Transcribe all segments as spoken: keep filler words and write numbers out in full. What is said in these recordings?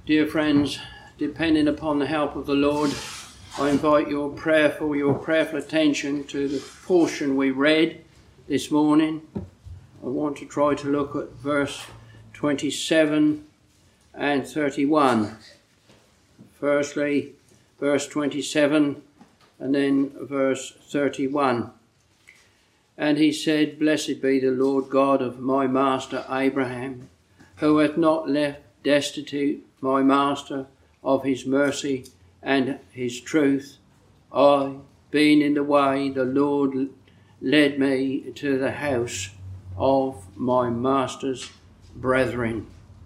Dear friends, depending upon the help of the Lord, I invite your prayerful, your prayerful attention to the portion we read this morning. I want to try to look at verse twenty-seven and thirty-one. Firstly, verse twenty-seven and then verse thirty-one. And he said, Blessed be the Lord God of my master Abraham, who hath not left destitute my master of his mercy and his truth. I, being in the way, the Lord led me to the house of my master's brethren.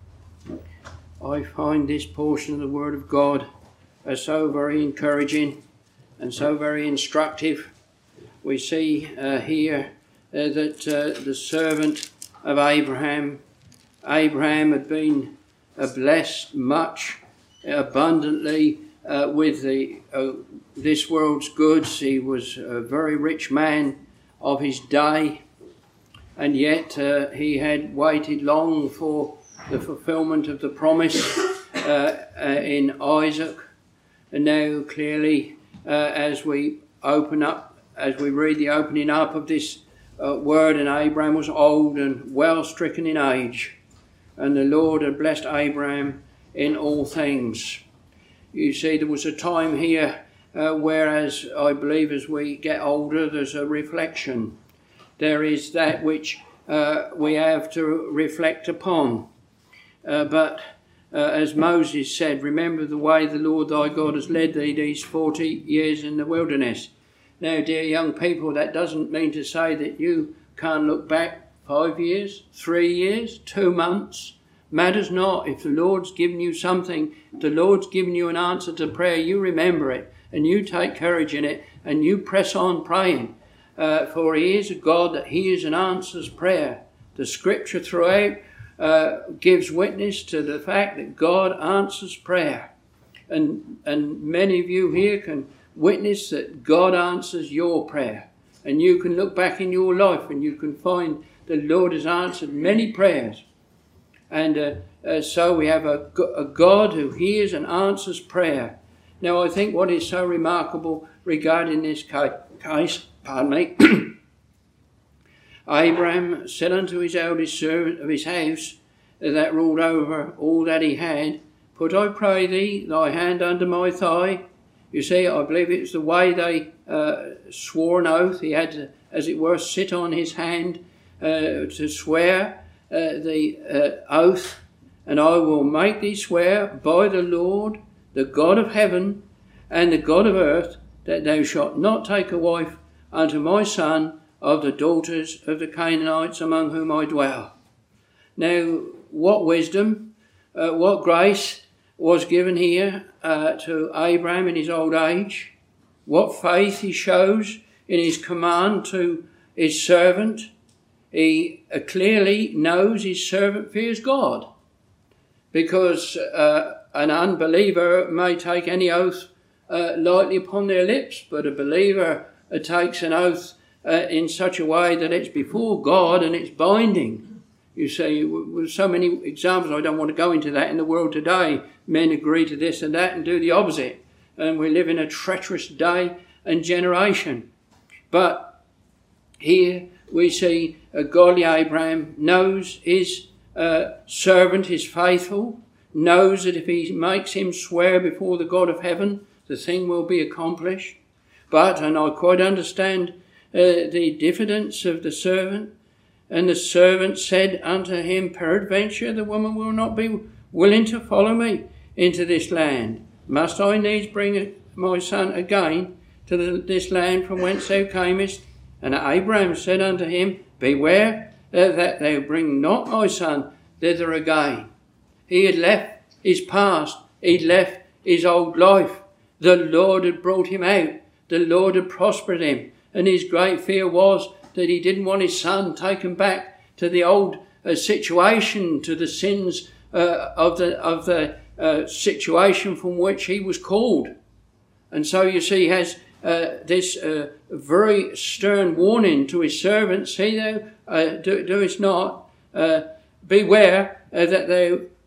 I find this portion of the Word of God as so very encouraging and so very instructive. We see uh, here uh, that uh, the servant of Abraham, Abraham had been uh, blessed much, abundantly uh, with the uh, this world's goods. He was a very rich man of his day, and yet uh, he had waited long for the fulfillment of the promise uh, uh, in Isaac. And now clearly, uh, as we open up, as we read the opening up of this uh, word, and Abraham was old and well stricken in age, and the Lord had blessed Abraham in all things. You see, there was a time here uh, whereas I believe as we get older, there's a reflection. There is that which uh, we have to reflect upon. Uh, but uh, as Moses said, remember the way the Lord thy God has led thee these forty years in the wilderness. Now, dear young people, that doesn't mean to say that you can't look back five years, three years, two months. Matters not. If the Lord's given you something, if the Lord's given you an answer to prayer, you remember it and you take courage in it and you press on praying. Uh, for he is a God that hears and answers prayer. The scripture throughout uh, gives witness to the fact that God answers prayer. And, and many of you here can witness that God answers your prayer. And you can look back in your life and you can find the Lord has answered many prayers. And uh, uh, so we have a, a God who hears and answers prayer. Now I think what is so remarkable regarding this case, pardon me, Abraham said unto his eldest servant of his house that ruled over all that he had, Put, I pray thee, thy hand under my thigh. You see, I believe it's the way they uh, swore an oath. He had to, as it were, sit on his hand uh, to swear Uh, the uh, oath, and I will make thee swear by the Lord, the God of heaven and the God of earth, that thou shalt not take a wife unto my son of the daughters of the Canaanites among whom I dwell. Now, what wisdom, uh, what grace was given here uh, to Abraham in his old age. What faith he shows in his command to his servant. He uh, clearly knows his servant fears God, because uh, an unbeliever may take any oath uh, lightly upon their lips, but a believer uh, takes an oath uh, in such a way that it's before God and it's binding. You see, with so many examples, I don't want to go into that in the world today. Men agree to this and that and do the opposite. And we live in a treacherous day and generation. But here we see a godly Abraham knows his uh, servant is faithful, knows that if he makes him swear before the God of heaven, the thing will be accomplished. But, and I quite understand uh, the diffidence of the servant, and the servant said unto him, Peradventure the woman will not be willing to follow me into this land. Must I needs bring my son again to the, this land from whence thou camest? And Abraham said unto him, Beware uh, that thou bring not my son thither again. He had left his past. He'd left his old life. The Lord had brought him out. The Lord had prospered him. And his great fear was that he didn't want his son taken back to the old uh, situation, to the sins uh, of the, of the uh, situation from which he was called. And so you see, he has Uh, this uh, very stern warning to his servants, see thou uh, do, doest not, uh, beware uh, that thou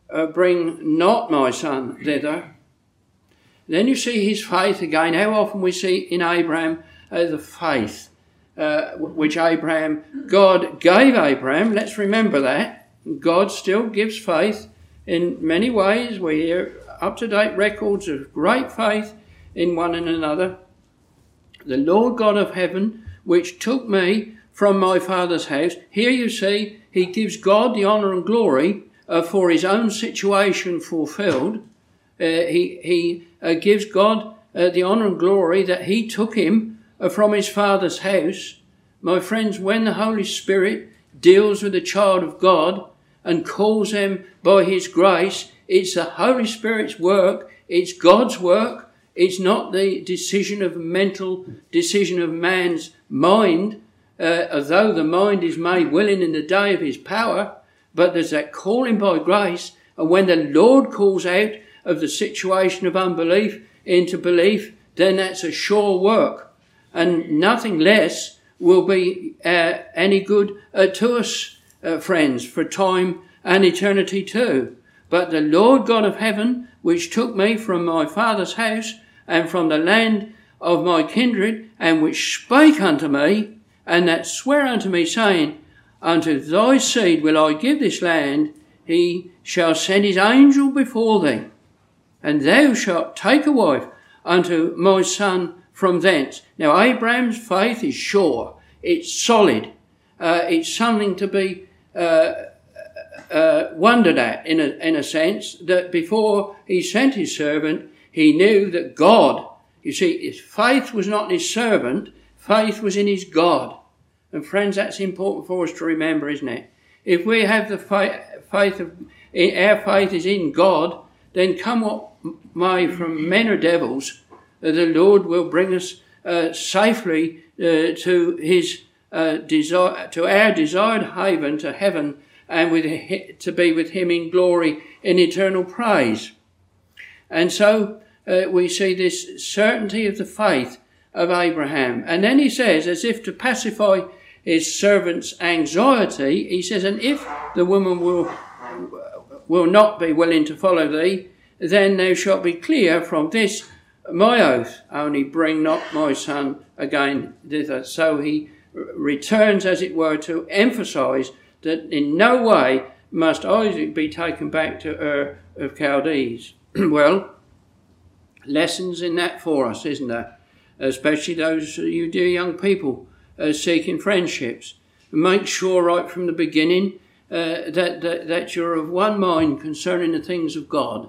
uh, bring not my son thither. Then you see his faith again. How often we see in Abraham uh, the faith uh, which Abraham, God gave Abraham. Let's remember that. God still gives faith in many ways. We hear up-to-date records of great faith in one and another. The Lord God of heaven, which took me from my father's house. Here you see, he gives God the honour and glory uh, for his own situation fulfilled. Uh, he he uh, gives God uh, the honour and glory that he took him uh, from his father's house. My friends, when the Holy Spirit deals with a child of God and calls them by his grace, it's the Holy Spirit's work, it's God's work, it's not the decision of mental decision of man's mind, uh, although the mind is made willing in the day of his power, but there's that calling by grace, and when the Lord calls out of the situation of unbelief into belief, then that's a sure work, and nothing less will be uh, any good uh, to us, uh, friends, for time and eternity too. But the Lord God of heaven, which took me from my father's house and from the land of my kindred, and which spake unto me, and that sware unto me, saying, unto thy seed will I give this land, he shall send his angel before thee, and thou shalt take a wife unto my son from thence. Now Abraham's faith is sure, it's solid, uh, it's something to be uh, uh, wondered at in a, in a sense, that before he sent his servant, he knew that God, you see, his faith was not in his servant, faith was in his God. And friends, that's important for us to remember, isn't it? If we have the faith, faith of, our faith is in God, then come what may from men or devils, uh, the Lord will bring us uh, safely uh, to his uh, desire, to our desired haven, to heaven, and with to be with him in glory in eternal praise. And so uh, we see this certainty of the faith of Abraham. And then he says, as if to pacify his servant's anxiety, he says, and if the woman will will not be willing to follow thee, then thou shalt be clear from this my oath, only bring not my son again thither. So he returns, as it were, to emphasise that in no way must Isaac be taken back to Ur of Chaldees. Well, lessons in that for us, isn't there? Especially those you dear young people uh, seeking friendships. Make sure right from the beginning uh, that, that, that you're of one mind concerning the things of God.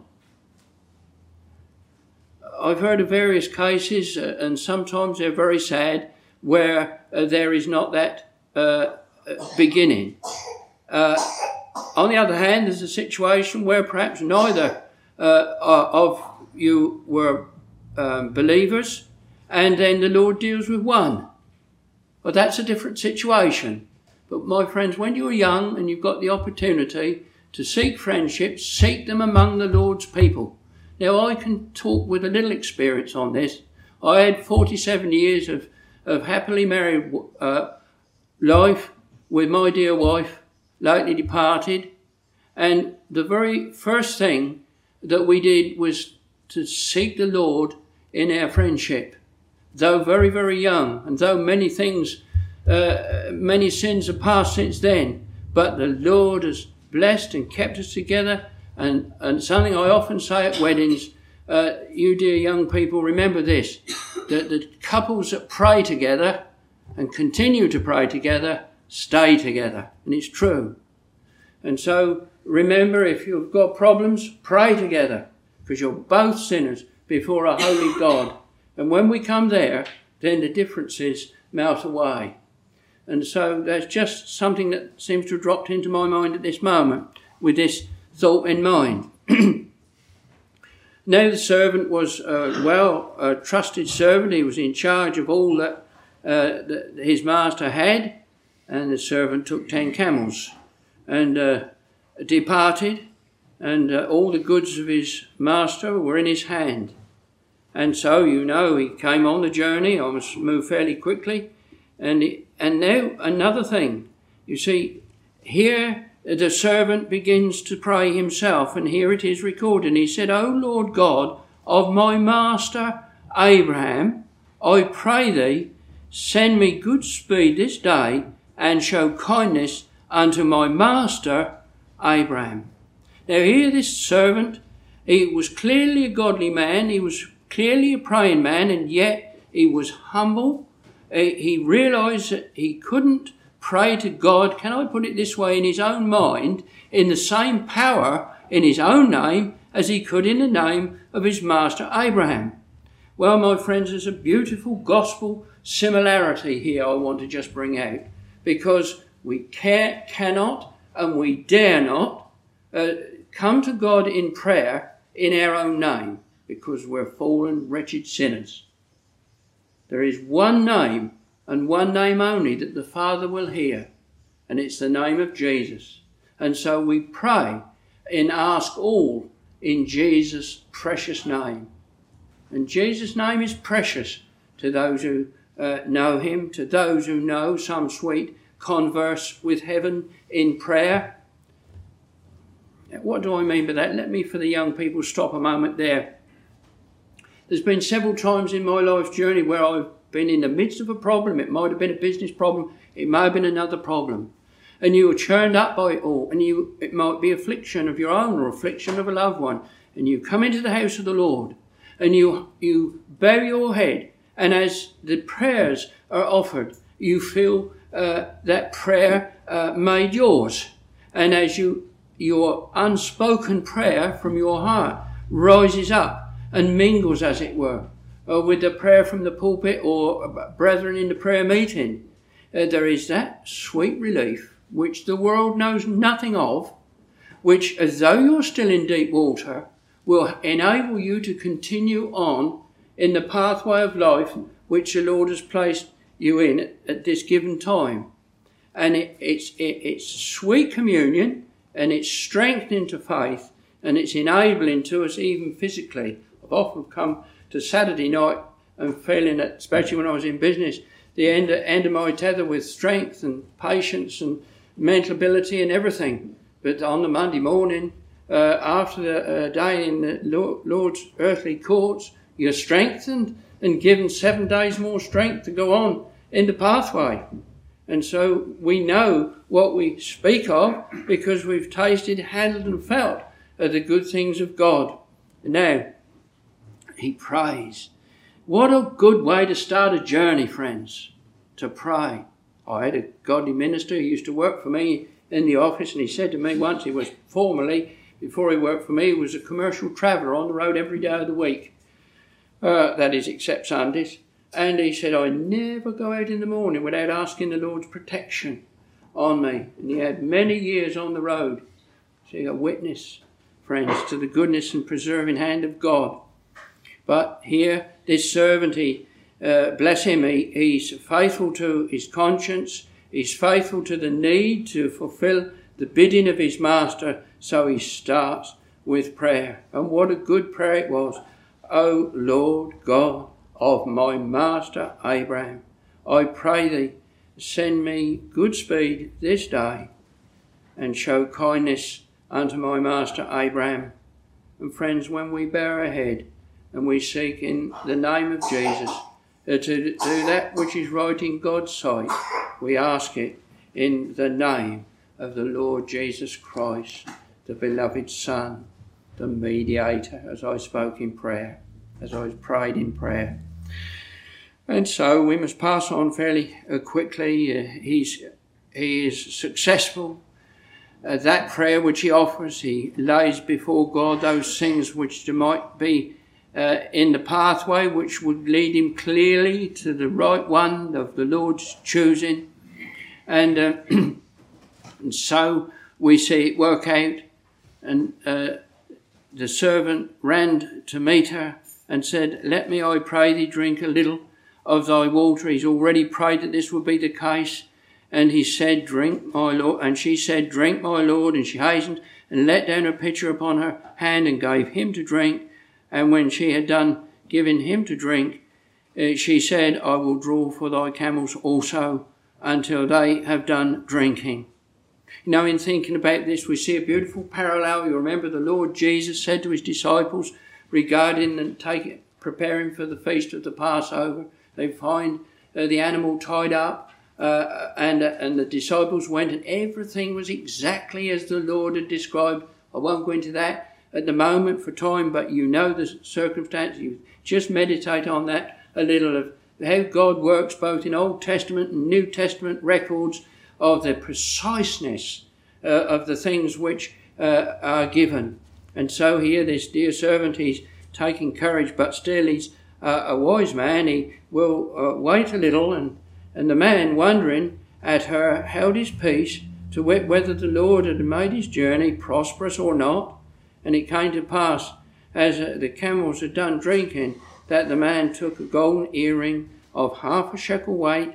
I've heard of various cases, uh, and sometimes they're very sad, where uh, there is not that uh, beginning. Uh, on the other hand, there's a situation where perhaps neither uh, of you were um, believers, and then the Lord deals with one. Well, that's a different situation. But my friends, when you're young and you've got the opportunity to seek friendships, seek them among the Lord's people. Now, I can talk with a little experience on this. I had forty-seven years of, of happily married uh, life with my dear wife, lately departed. And the very first thing that we did was to seek the Lord in our friendship. Though very, very young, and though many things, uh, many sins have passed since then, but the Lord has blessed and kept us together. And, and something I often say at weddings, uh, you dear young people, remember this, that the couples that pray together and continue to pray together stay together. And it's true. And so remember, if you've got problems, pray together, because you're both sinners before a holy God. And when we come there, then the differences melt away. And so that's just something that seems to have dropped into my mind at this moment with this thought in mind. Now the servant was uh, well a trusted servant. He was in charge of all that, uh, that his master had, and the servant took ten camels and uh, departed, and uh, all the goods of his master were in his hand. And so, you know, he came on the journey. I must move fairly quickly. And he, and now another thing. You see, here the servant begins to pray himself, and here it is recorded. He said, O Lord God of my master Abraham, I pray thee, send me good speed this day, and show kindness unto my master Abraham. Now here this servant, he was clearly a godly man, he was clearly a praying man, and yet he was humble. He realised that he couldn't pray to God, can I put it this way, in his own mind, in the same power in his own name as he could in the name of his master Abraham. Well, my friends, there's a beautiful gospel similarity here I want to just bring out, because we can, cannot and we dare not uh, come to God in prayer in our own name, because we're fallen, wretched sinners. There is one name, and one name only, that the Father will hear, and it's the name of Jesus. And so we pray and ask all in Jesus' precious name. And Jesus' name is precious to those who uh, know him, to those who know some sweet converse with heaven in prayer. What do I mean by that? Let me, for the young people, stop a moment there. There's been several times in my life journey where I've been in the midst of a problem. It might have been a business problem. It may have been another problem. And you were churned up by it all. And you, it might be affliction of your own or affliction of a loved one. And you come into the house of the Lord and you, you bow your head. And as the prayers are offered, you feel uh, that prayer uh, made yours. And as you your unspoken prayer from your heart rises up and mingles, as it were, uh, with the prayer from the pulpit or brethren in the prayer meeting, uh, there is that sweet relief which the world knows nothing of, which, as though you're still in deep water, will enable you to continue on in the pathway of life which the Lord has placed you in at, at this given time. And it, it's, it, it's sweet communion, and it's strengthening to faith, and it's enabling to us even physically. I've often come to Saturday night and feeling that, especially when I was in business, the end, end of my tether with strength and patience and mental ability and everything. But on the Monday morning, uh, after the uh, day in the Lord's earthly courts, you're strengthened and given seven days more strength to go on in the pathway. And so we know what we speak of because we've tasted, handled and felt of the good things of God. Now, he prays. What a good way to start a journey, friends, to pray. I had a godly minister who used to work for me in the office, and he said to me once, he was formerly, before he worked for me, he was a commercial traveller on the road every day of the week. Uh, that is, except Sundays. And he said, I never go out in the morning without asking the Lord's protection on me. And he had many years on the road. So you're a witness, friends, to the goodness and preserving hand of God. But here, this servant, he, uh, bless him, he, he's faithful to his conscience. He's faithful to the need to fulfill the bidding of his master. So he starts with prayer. And what a good prayer it was. O Lord God of my master Abraham, I pray thee, send me good speed this day, and show kindness unto my master Abraham. And friends, when we bow our head and we seek in the name of Jesus uh, to do that which is right in God's sight, we ask it in the name of the Lord Jesus Christ, the beloved Son, the mediator, as I spoke in prayer, as I prayed in prayer. And so we must pass on fairly uh, quickly. Uh, he's, he is successful. Uh, that prayer which he offers, he lays before God those things which there might be uh, in the pathway which would lead him clearly to the right one of the Lord's choosing. And, uh, and so we see it work out. And uh, the servant ran to meet her and said, let me, I pray thee, drink a little of thy water. He's already prayed that this would be the case. And he said, drink, my Lord. And she said, drink, my Lord. And she hastened and let down her pitcher upon her hand and gave him to drink. And when she had done giving him to drink, uh, she said, I will draw for thy camels also until they have done drinking. You know, in thinking about this, we see a beautiful parallel. You remember the Lord Jesus said to his disciples regarding and taking, preparing for the feast of the Passover, they find uh, the animal tied up, uh, and uh, and the disciples went, and everything was exactly as the Lord had described. I won't go into that at the moment for time, but you know the circumstance. You just meditate on that a little, of how God works both in Old Testament and New Testament records, of the preciseness uh, of the things which uh, are given. And so here this dear servant, he's taking courage, but still he's uh, a wise man. He will uh, wait a little, and, and the man, wondering at her, held his peace to wit whether the Lord had made his journey prosperous or not. And it came to pass, as uh, the camels had done drinking, that the man took a golden earring of half a shekel weight,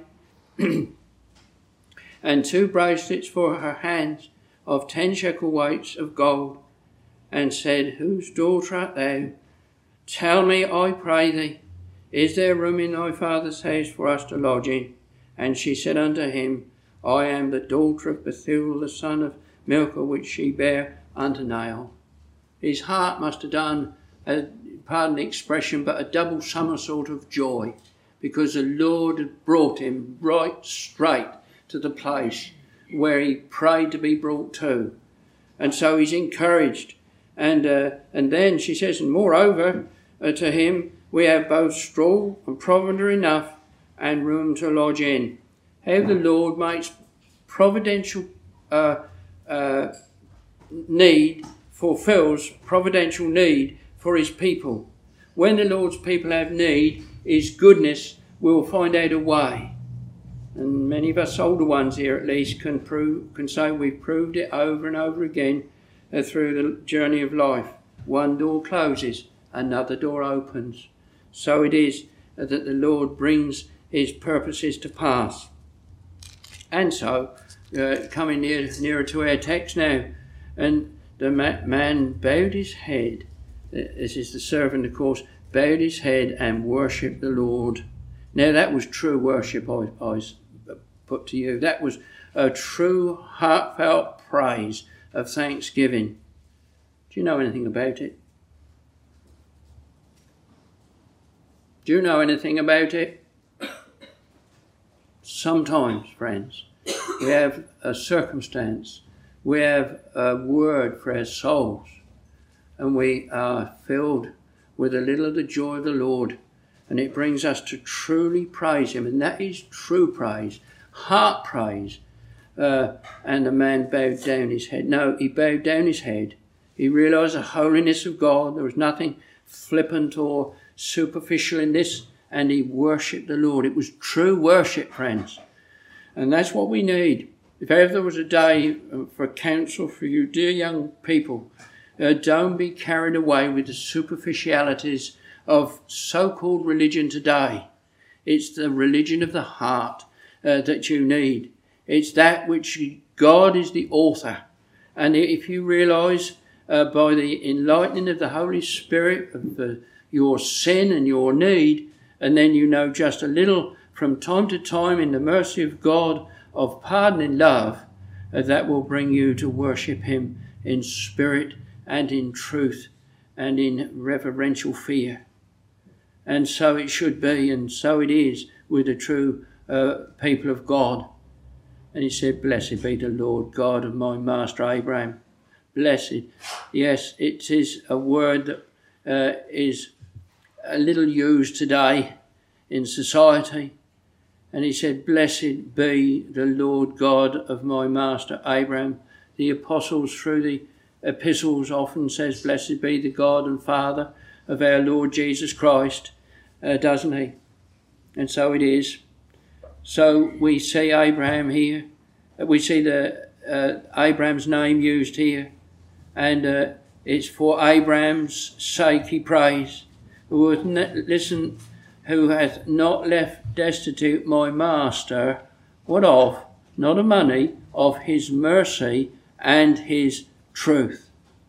and two bracelets for her hands of ten shekel weights of gold, and said, Whose daughter art thou? Tell me, I pray thee, is there room in thy father's house for us to lodge in? And she said unto him, I am the daughter of Bethuel, the son of Milcah, which she bare unto Nahor. His heart must have done, a, pardon the expression, but a double somersault of joy, because the Lord had brought him right straight to the place where he prayed to be brought to. And so he's encouraged. And uh, and then she says, and moreover uh, to him, we have both straw and provender enough and room to lodge in. How the Lord makes providential uh, uh, need, fulfills providential need for his people. When the Lord's people have need, his goodness will find out a way. And many of us older ones here at least can prove, can say we've proved it over and over again uh, through the journey of life. One door closes, another door opens. So it is uh, that the Lord brings his purposes to pass. And so, uh, coming near, nearer to our text now, and the ma- man bowed his head, this is the servant of course, bowed his head and worshipped the Lord. Now that was true worship, I, I put to you. That was a true heartfelt praise of thanksgiving. Do you know anything about it? Do you know anything about it? Sometimes, friends, we have a circumstance, we have a word for our souls, and we are filled with a little of the joy of the Lord, and it brings us to truly praise him, and that is true praise, heart praise. Uh, and the man bowed down his head. No, he bowed down his head. He realised the holiness of God. There was nothing flippant or superficial in this, and he worshipped the Lord. It was true worship, friends, and that's what we need. If ever there was a day for counsel for you dear young people, uh, don't be carried away with the superficialities of so-called religion today. It's the religion of the heart uh, that you need. It's that which God is the author. And if you realise uh, by the enlightening of the Holy Spirit of the, your sin and your need, and then you know just a little from time to time in the mercy of God of pardon and love, uh, that will bring you to worship him in spirit and in truth and in reverential fear. And so it should be, and so it is with the true uh, people of God. And he said, Blessed be the Lord God of my master Abraham. Blessed. Yes, it is a word that uh, is a little used today in society. And he said, Blessed be the Lord God of my master Abraham. The apostles through the epistles often says, Blessed be the God and Father of our Lord Jesus Christ, uh, doesn't he? And so it is. So we see Abraham here. We see the uh, Abraham's name used here. And uh, it's for Abraham's sake he prays. Who hath ne- listen, who hath not left destitute my master. What of? Not of money, of his mercy and his truth.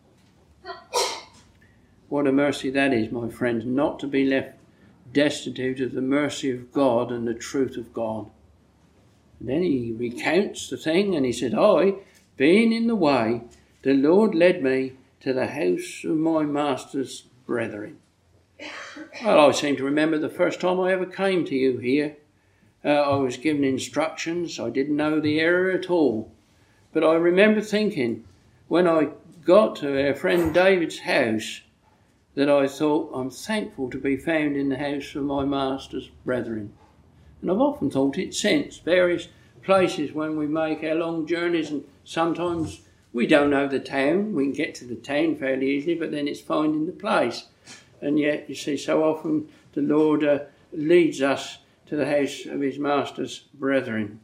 What a mercy that is, my friends, not to be left destitute of the mercy of God and the truth of God. And then he recounts the thing and he said, I being in the way, the Lord led me to the house of my master's brethren. Well, I seem to remember the first time I ever came to you here. Uh, I was given instructions. I didn't know the area at all. But I remember thinking, when I got to our friend David's house, that I thought, I'm thankful to be found in the house of my master's brethren. And I've often thought it since, various places when we make our long journeys, and sometimes we don't know the town. We can get to the town fairly easily, but then it's finding the place. And yet, you see, so often the Lord uh, leads us to the house of his master's brethren.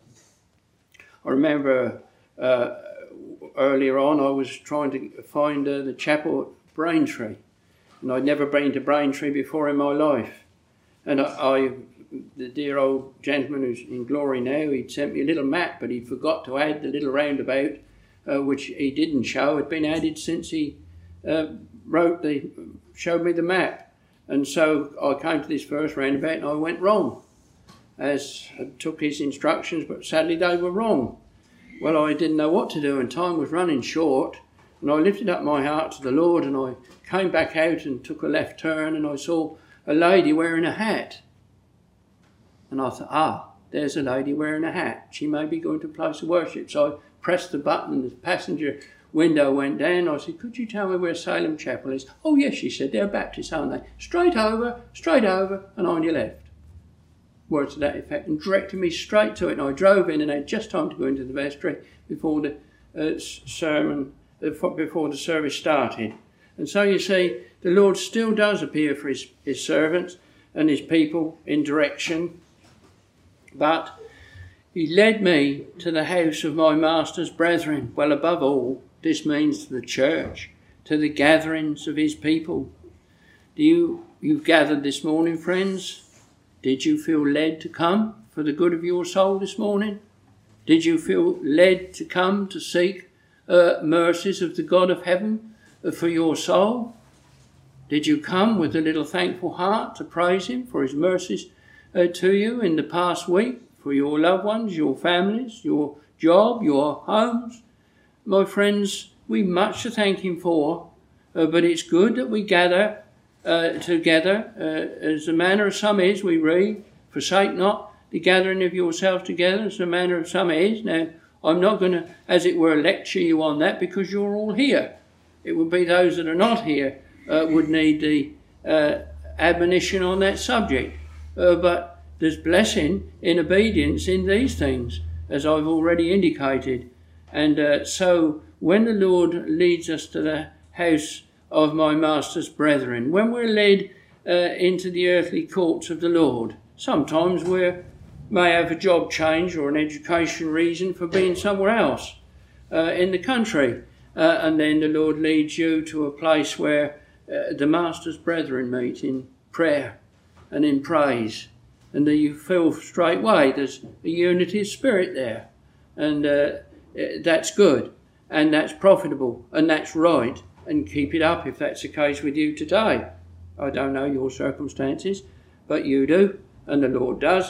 I remember uh, earlier on I was trying to find uh, the chapel at Braintree, and I'd never been to Braintree before in my life. And I, I the dear old gentleman who's in glory now, he'd sent me a little map, but he forgot to add the little roundabout, uh, which he didn't show. Had been added since he uh, wrote the, showed me the map. And so I came to this first roundabout and I went wrong, as I took his instructions, but sadly they were wrong. Well, I didn't know what to do, and time was running short, and I lifted up my heart to the Lord, and I came back out and took a left turn, and I saw a lady wearing a hat. And I thought, ah, there's a lady wearing a hat. She may be going to a place of worship. So I pressed the button and the passenger window went down. I said, could you tell me where Salem Chapel is? Oh, yes, she said, they're Baptists, aren't they? Straight over, straight over, and on your left. Words to that effect, and directed me straight to it. And I drove in and had just time to go into the vestry before the uh, sermon, uh, before the service started. And so you see, the Lord still does appear for his, his servants and his people in direction. But he led me to the house of my master's brethren. Well, above all, this means the church, to the gatherings of his people. Do you, you've gathered this morning, friends? Did you feel led to come for the good of your soul this morning? Did you feel led to come to seek uh, mercies of the God of heaven uh, for your soul? Did you come with a little thankful heart to praise him for his mercies uh, to you in the past week, for your loved ones, your families, your job, your homes? My friends, we've much to thank him for, uh, but it's good that we gather uh, together, uh, as the manner of some is, we read, forsake not the gathering of yourselves together, as the manner of some is. Now, I'm not going to, as it were, lecture you on that, because you're all here. It would be those that are not here uh, would need the uh, admonition on that subject. Uh, but there's blessing in obedience in these things, as I've already indicated. And uh, so when the Lord leads us to the house of my master's brethren, when we're led uh, into the earthly courts of the Lord, sometimes we may have a job change or an education reason for being somewhere else uh, in the country. Uh, and then the Lord leads you to a place where uh, the master's brethren meet in prayer and in praise. And then you feel straight away there's a unity of spirit there. And uh, that's good, and that's profitable, and that's right, and keep it up if that's the case with you today. I don't know your circumstances, but you do, and the Lord does.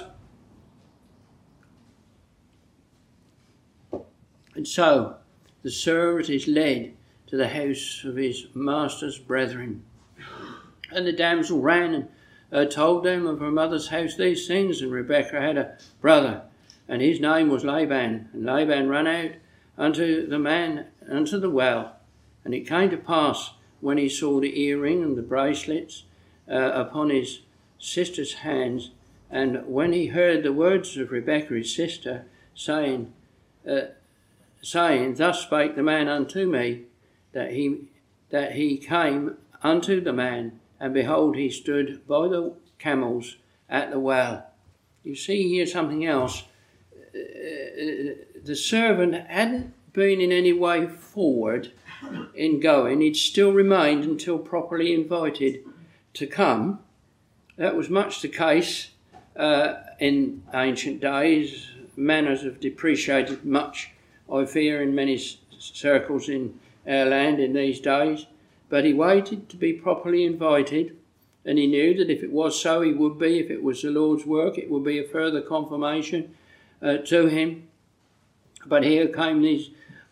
And so the servant is led to the house of his master's brethren. And the damsel ran and uh, told them of her mother's house these things. And Rebekah had a brother, and his name was Laban. And Laban ran out unto the man unto the well. And it came to pass, when he saw the earring and the bracelets uh, upon his sister's hands, and when he heard the words of Rebekah his sister, saying, uh, saying, Thus spake the man unto me, that he that he came unto the man, and behold, he stood by the camels at the well. You see here something else. Uh, the servant hadn't been in any way forward in going. He'd still remained until properly invited to come. That was much the case uh, in ancient days. Manners have depreciated much, I fear, in many s- circles in our land in these days. But he waited to be properly invited, and he knew that if it was so, he would be. If it was the Lord's work, it would be a further confirmation uh, to him. But here came these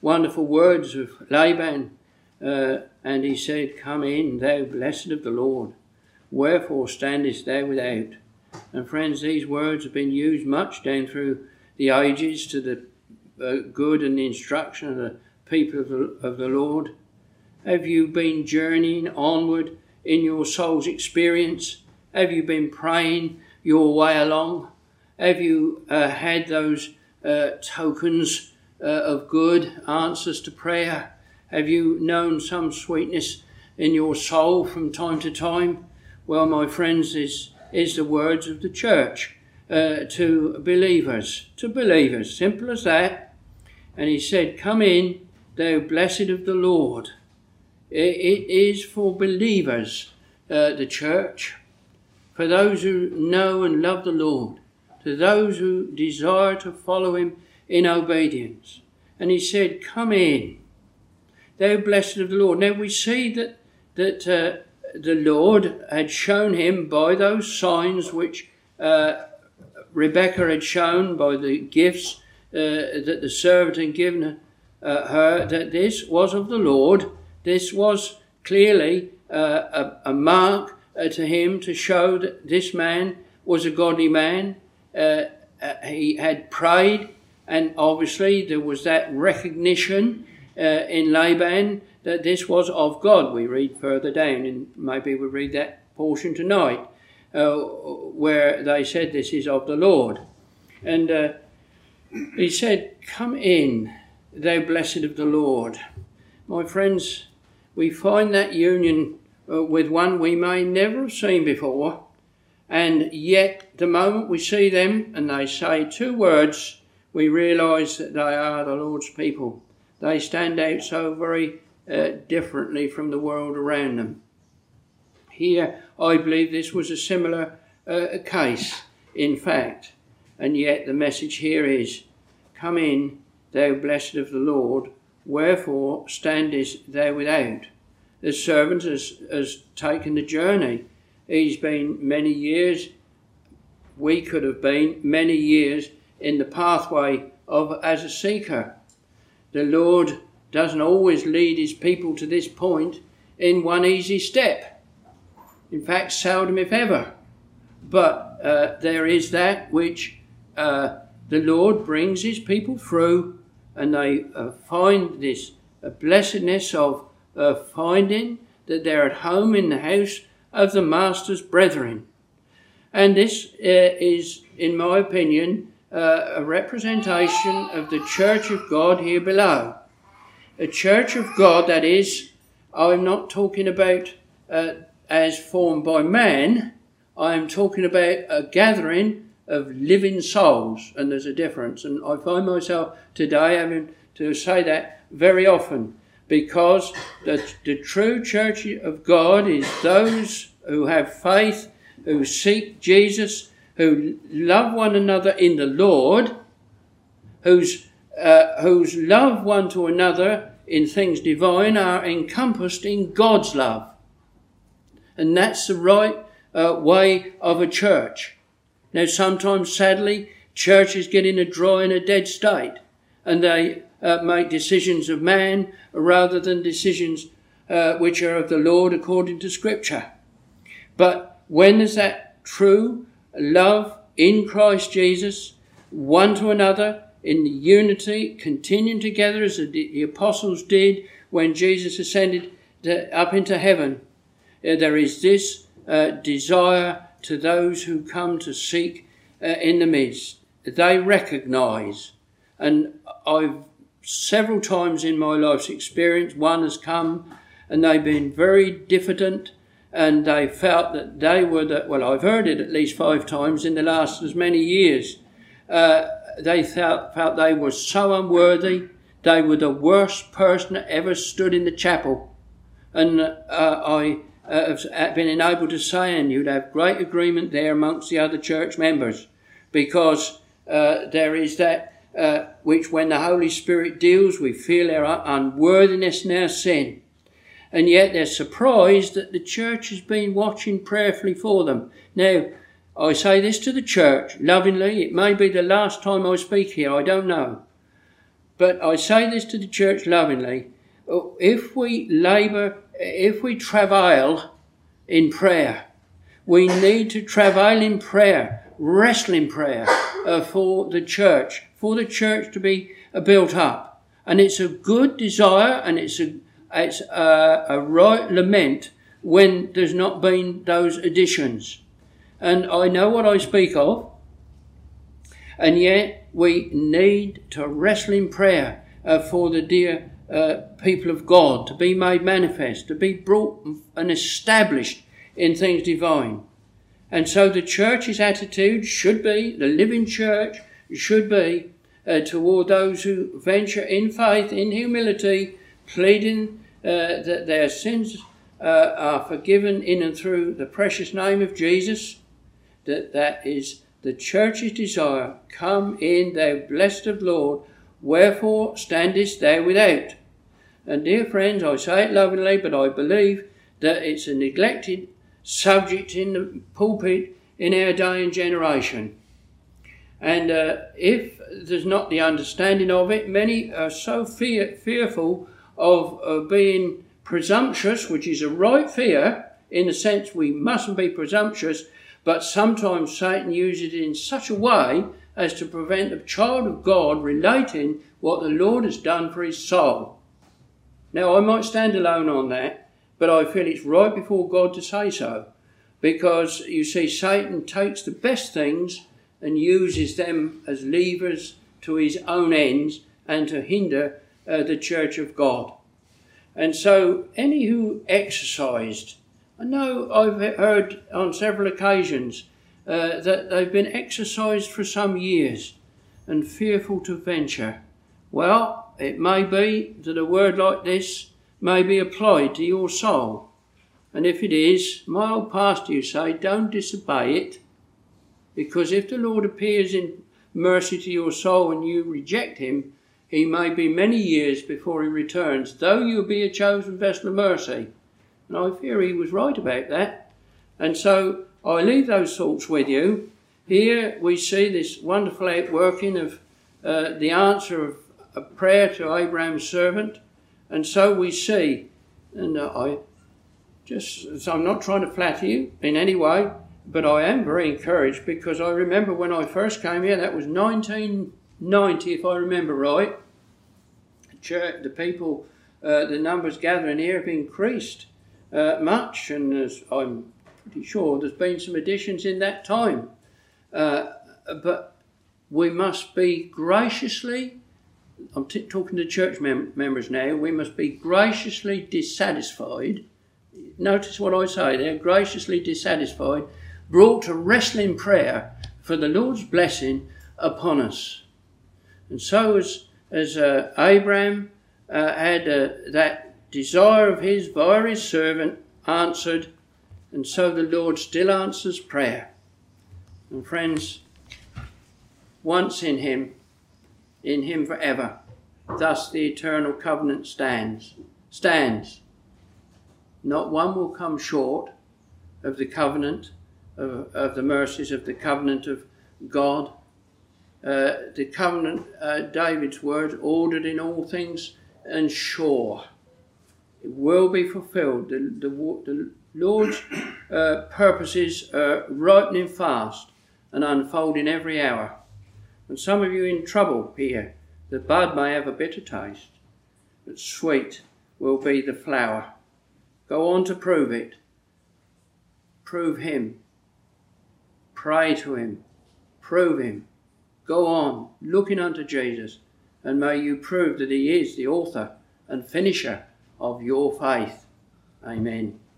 wonderful words of Laban, uh, and he said, "Come in, thou blessed of the Lord. Wherefore standest thou without?" And friends, these words have been used much down through the ages to the uh, good and the instruction of the people of the, of the Lord. Have you been journeying onward in your soul's experience? Have you been praying your way along? Have you uh, had those uh, tokens uh, of good answers to prayer? Have you known some sweetness in your soul from time to time? Well, my friends, this is the words of the church uh, to believers, to believers, simple as that. And he said, "Come in, thou blessed of the Lord." It is for believers, uh, the church, for those who know and love the Lord, to those who desire to follow him in obedience. And he said, "Come in, thou blessed of the Lord." Now we see that that uh, the Lord had shown him by those signs which uh, Rebekah had shown, by the gifts uh, that the servant had given uh, her, that this was of the Lord. This was clearly uh, a, a mark uh, to him to show that this man was a godly man. Uh, uh, he had prayed, and obviously there was that recognition uh, in Laban that this was of God. We read further down, and maybe we read that portion tonight, uh, where they said this is of the Lord. And uh, he said, "Come in, thou blessed of the Lord." My friends, we find that union uh, with one we may never have seen before, and yet the moment we see them and they say two words, we realise that they are the Lord's people. They stand out so very uh, differently from the world around them. Here, I believe this was a similar uh, case, in fact, and yet the message here is, "Come in, thou blessed of the Lord. Wherefore standest thou without?" The servant has, has taken the journey. He's been many years, we could have been many years in the pathway of as a seeker. The Lord doesn't always lead his people to this point in one easy step. In fact, seldom if ever. But uh, there is that which uh, the Lord brings his people through, and they uh, find this uh, blessedness of uh, finding that they're at home in the house of the Master's brethren. And this uh, is, in my opinion, uh, a representation of the church of God here below. A church of God, that is, I'm not talking about uh, as formed by man, I'm talking about a gathering of living souls, and there's a difference. And I find myself today having to say that very often, because the, the true church of God is those who have faith, who seek Jesus, who love one another in the Lord, whose uh, whose love one to another in things divine are encompassed in God's love. And that's the right uh, way of a church. Now, sometimes, sadly, churches get in a dry and a dead state, and they uh, make decisions of man rather than decisions uh, which are of the Lord according to Scripture. But when is that true love in Christ Jesus, one to another, in the unity, continuing together as the, the apostles did when Jesus ascended to, up into heaven, uh, there is this uh, desire to those who come to seek uh, in the midst. They recognise, and I've several times in my life's experience, one has come and they've been very diffident, and they felt that they were the, well, I've heard it at least five times in the last as many years. Uh, they felt, felt they were so unworthy. They were the worst person that ever stood in the chapel. And uh, I uh, have been enabled to say, and you'd have great agreement there amongst the other church members, because uh, there is that uh, which when the Holy Spirit deals, we feel our unworthiness and our sin. And yet they're surprised that the church has been watching prayerfully for them. Now, I say this to the church lovingly. It may be the last time I speak here, I don't know. But I say this to the church lovingly, if we labour, if we travail in prayer, we need to travail in prayer, wrestle in prayer uh, for the church, for the church to be uh, built up. And it's a good desire, and it's a it's a, a right lament when there's not been those additions. And I know what I speak of, and yet we need to wrestle in prayer uh, for the dear uh, people of God to be made manifest, to be brought and established in things divine. And so the church's attitude should be, the living church should be, uh, toward those who venture in faith, in humility, pleading uh, that their sins uh, are forgiven in and through the precious name of Jesus, that that is the church's desire. Come in, thou blessed of the Lord, wherefore standest thou without? And dear friends, I say it lovingly, but I believe that it's a neglected subject in the pulpit in our day and generation. And uh, if there's not the understanding of it, many are so fear, fearful of uh, being presumptuous, which is a right fear, in the sense we mustn't be presumptuous, but sometimes Satan uses it in such a way as to prevent a child of God relating what the Lord has done for his soul. Now, I might stand alone on that, but I feel it's right before God to say so, because you see, Satan takes the best things and uses them as levers to his own ends and to hinder uh, the church of God. And so any who exercised, I know I've heard on several occasions uh, that they've been exercised for some years and fearful to venture. Well, it may be that a word like this may be applied to your soul. And if it is, my old pastor used to say, don't disobey it, because if the Lord appears in mercy to your soul and you reject him, he may be many years before he returns, though you be a chosen vessel of mercy. And I fear he was right about that. And so I leave those thoughts with you. Here we see this wonderful outworking of uh, the answer of a prayer to Abraham's servant. And so we see, and uh, I just, so I'm not trying to flatter you in any way, but I am very encouraged, because I remember when I first came here, that was nineteen ninety, if I remember right. The church, the people, uh, the numbers gathering here have increased uh, much, and as I'm pretty sure there's been some additions in that time. Uh, but we must be graciously, I'm t- talking to church mem- members now, we must be graciously dissatisfied. Notice what I say there, graciously dissatisfied, brought to wrestle in prayer for the Lord's blessing upon us. And so as, as uh, Abraham uh, had uh, that desire of his via his servant answered, and so the Lord still answers prayer. And friends, once in him, in him forever, thus the eternal covenant stands. Stands. Not one will come short of the covenant, of, of the mercies of the covenant of God. Uh, the covenant, uh, David's word, ordered in all things and sure. It will be fulfilled. The, the, the Lord's uh, purposes are ripening fast and unfolding every hour. And some of you in trouble here, the bud may have a bitter taste, but sweet will be the flower. Go on to prove it. Prove him. Pray to him. Prove him. Go on, looking unto Jesus, and may you prove that he is the author and finisher of your faith. Amen.